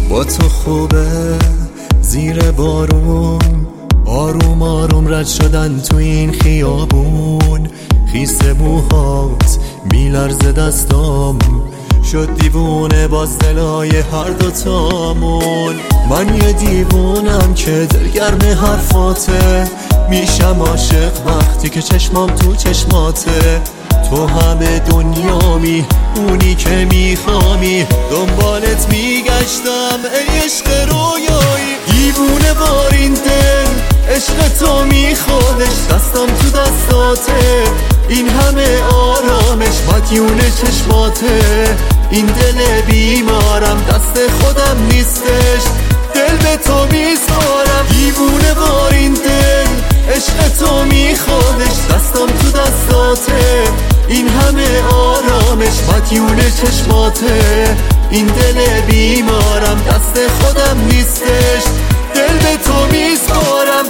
با تو خوبه زیر بارون، آروم آروم رد شدن تو این خیابون. خیس موهات میلرزه دستام، شد دیوونه باز دلای هر دوتامون. من یه دیوونم که دلگرم حرفاته، میشم عاشق وقتی که چشمام تو چشماته. تو همه دنیامی، اونی که میخوامی، دنبالت میگشتم ای عشق رویایی. دیوونه بار این دل، عشق تو میخوادش، دستم تو دستاته. این همه آرامش مدیون چشماته. این دل بیمارم دست خودم نیستش، دل به تو میسپارم. دیوونه بار این دل، عشق تو میخوادش، دستم تو دستاته. این همه آرامش مدیون چشماته. این دل بیمارم دست خودم نیستش، دل به تو میسپارم.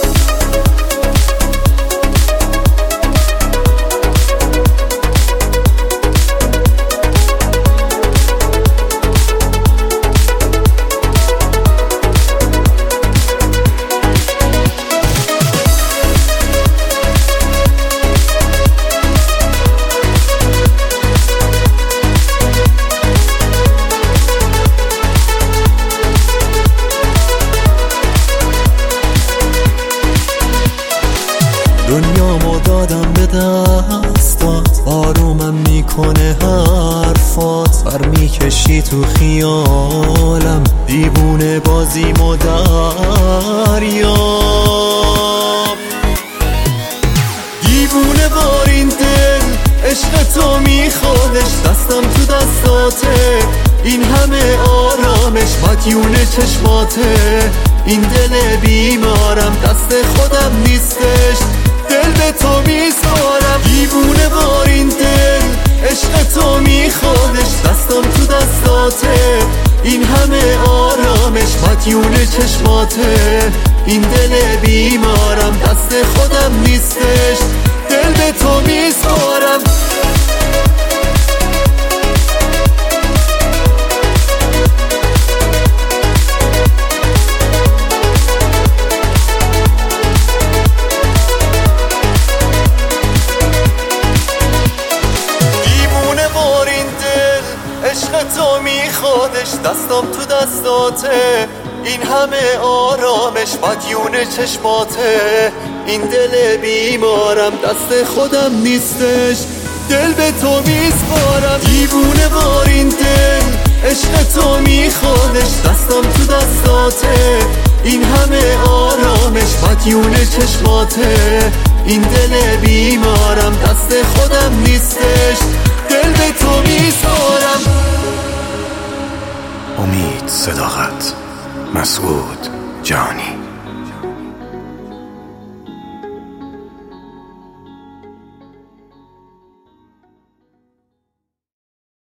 دنیامو دادم به دستات، آرومم میکنه حرفات. بر میکشی تو خیالم، دیوونه بازیمو دریاب. دیوونه بار این دل، عشق تو میخوادش، دستم تو دستاته. این همه آرامش مدیون چشماته. این دل بیمارم دست خودم نیستش، دل به تو میسپارم. دیوونه بار این دل، عشق تو میخوادش، دستم تو دستاته. این همه آرامش مدیون چشماته. این دل بیمارم دست خودم نیستش، دل به تو میسپارم. عشق تو میخوادش، دستم تو دستاته. این همه آرامش مدیون چشماته. این دل بیمارم دست خودم نیستش، دل به تو میسپارم. دیوونه بار این دل، عشق تو میخوادش، دستم تو دستاته. این همه آرامش مدیون چشماته. این دل بیمارم دست خودم نیستش، دل به تو میسپارم. امید صداقت، مسعود جانی.